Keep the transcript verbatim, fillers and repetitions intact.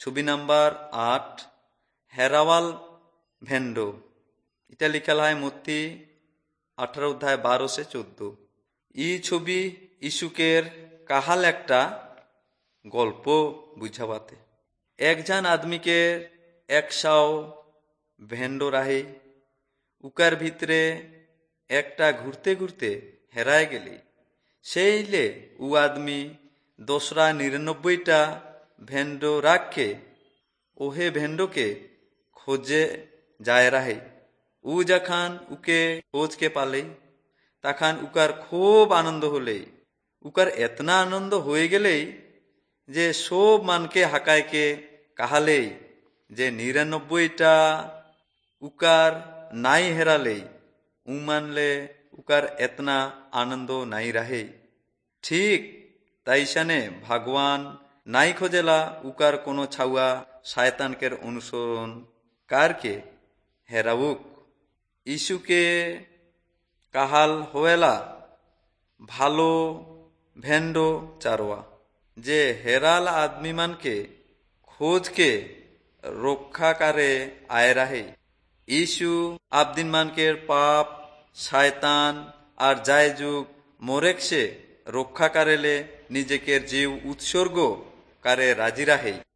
ছবি নাম্বার আট, হেরাওয়াল ভেন্ডো। এটা লিখাল হয় মত্তি আঠারো অধ্যায় বারো সে চোদ্দ। ই ছবি ইসুকের কাহাল একটা গল্প বুঝাবাতে। একজন আদমিকে একশাও ভেন্ডো রাহে, উকার ভিতরে একটা ঘুরতে ঘুরতে হেরায় গেলে সেইলে উ আদমি দোসরা নিরানব্বইটা ভেন্ডো রাখকে ওহে ভেন্ডোকে খোঁজে যায় রাহে। উ যখন উকে খোঁজকে পালে তখন উকার খুব আনন্দ হলে, উকার এতনা আনন্দ হয়ে গেলেই যে সব মানকে হাকায়কে কাহালে যে নিরানব্বইটা উকার নাই হেরালে উ মানলে উকার এতনা আনন্দ নাই রাহে। ঠিক তাইসানে ভগবান নাই খোঁজেলা উকার কোনো ছাউয়া শয়তানকের অনুসরণ কারকে হেরাউক। ইসুকে কাহাল হোয়েলা ভালো ভেন্ডো চারোয়া যে হেরাল আদমি মানকে খোঁজকে রক্ষাকারে আয় রাহে। ইসু আবদিন মানকের পাপ শয়তান আর যায় যুগ মোরেকসে রক্ষা কারেলে নিজেকের জীব উৎসর্গ কারে রাজি রাহে।